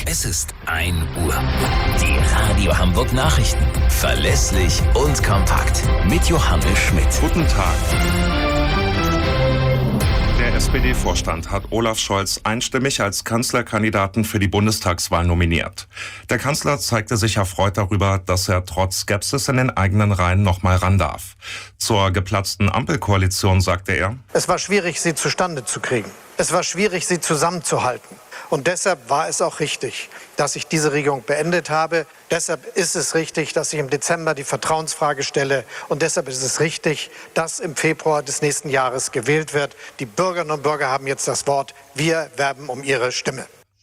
Es ist 1 Uhr. Die Radio Hamburg Nachrichten. Verlässlich und kompakt. Mit Johannes Schmidt. Guten Tag. Der SPD-Vorstand hat Olaf Scholz einstimmig als Kanzlerkandidaten für die Bundestagswahl nominiert. Der Kanzler zeigte sich erfreut darüber, dass er trotz Skepsis in den eigenen Reihen noch mal ran darf. Zur geplatzten Ampelkoalition sagte er: Es war schwierig, sie zustande zu kriegen. Es war schwierig, sie zusammenzuhalten. Und deshalb war es auch richtig, dass ich diese Regierung beendet habe. Deshalb ist es richtig, dass ich im Dezember die Vertrauensfrage stelle. Und deshalb ist es richtig, dass im Februar des nächsten Jahres gewählt wird. Die Bürgerinnen und Bürger haben jetzt das Wort. Wir werben um ihre Stimme.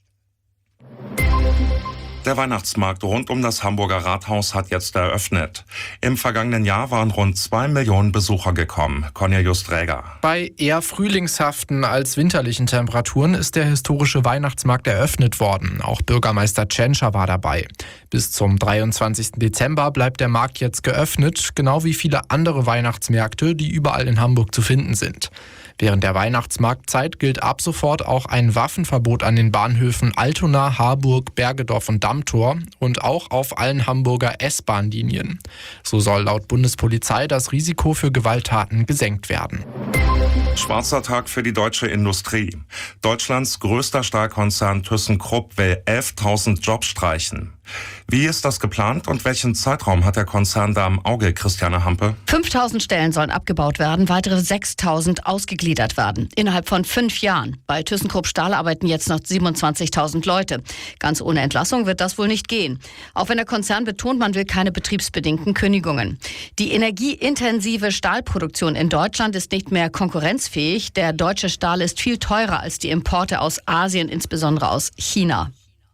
Der Weihnachtsmarkt rund um das Hamburger Rathaus hat jetzt eröffnet. Im vergangenen Jahr waren rund 2 Millionen Besucher gekommen. Cornelius Träger. Bei eher frühlingshaften als winterlichen Temperaturen ist der historische Weihnachtsmarkt eröffnet worden. Auch Bürgermeister Tschentscher war dabei. Bis zum 23. Dezember bleibt der Markt jetzt geöffnet, genau wie viele andere Weihnachtsmärkte, die überall in Hamburg zu finden sind. Während der Weihnachtsmarktzeit gilt ab sofort auch ein Waffenverbot an den Bahnhöfen Altona, Harburg, Bergedorf und Dammtor und auch auf allen Hamburger S-Bahn-Linien. So soll laut Bundespolizei das Risiko für Gewalttaten gesenkt werden. Schwarzer Tag für die deutsche Industrie. Deutschlands größter Stahlkonzern ThyssenKrupp will 11.000 Jobs streichen. Wie ist das geplant und welchen Zeitraum hat der Konzern da im Auge, Christiane Hampe? 5.000 Stellen sollen abgebaut werden, weitere 6.000 ausgegliedert werden. Innerhalb von 5 Jahren. Bei ThyssenKrupp Stahl arbeiten jetzt noch 27.000 Leute. Ganz ohne Entlassung wird das wohl nicht gehen. Auch wenn der Konzern betont, man will keine betriebsbedingten Kündigungen. Die energieintensive Stahlproduktion in Deutschland ist nicht mehr konkurrenzfähig. Der deutsche Stahl ist viel teurer als die Importe aus Asien, insbesondere aus China.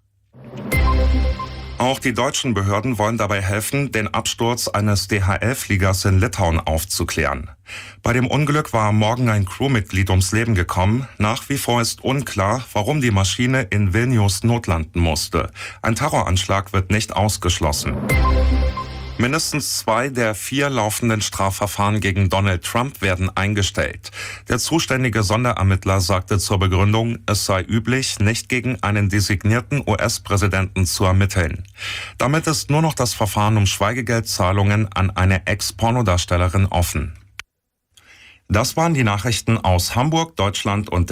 Auch die deutschen Behörden wollen dabei helfen, den Absturz eines DHL-Fliegers in Litauen aufzuklären. Bei dem Unglück war am Morgen ein Crewmitglied ums Leben gekommen. Nach wie vor ist unklar, warum die Maschine in Vilnius notlanden musste. Ein Terroranschlag wird nicht ausgeschlossen. Mindestens 2 der 4 laufenden Strafverfahren gegen Donald Trump werden eingestellt. Der zuständige Sonderermittler sagte zur Begründung, es sei üblich, nicht gegen einen designierten US-Präsidenten zu ermitteln. Damit ist nur noch das Verfahren um Schweigegeldzahlungen an eine Ex-Pornodarstellerin offen. Das waren die Nachrichten aus Hamburg, Deutschland und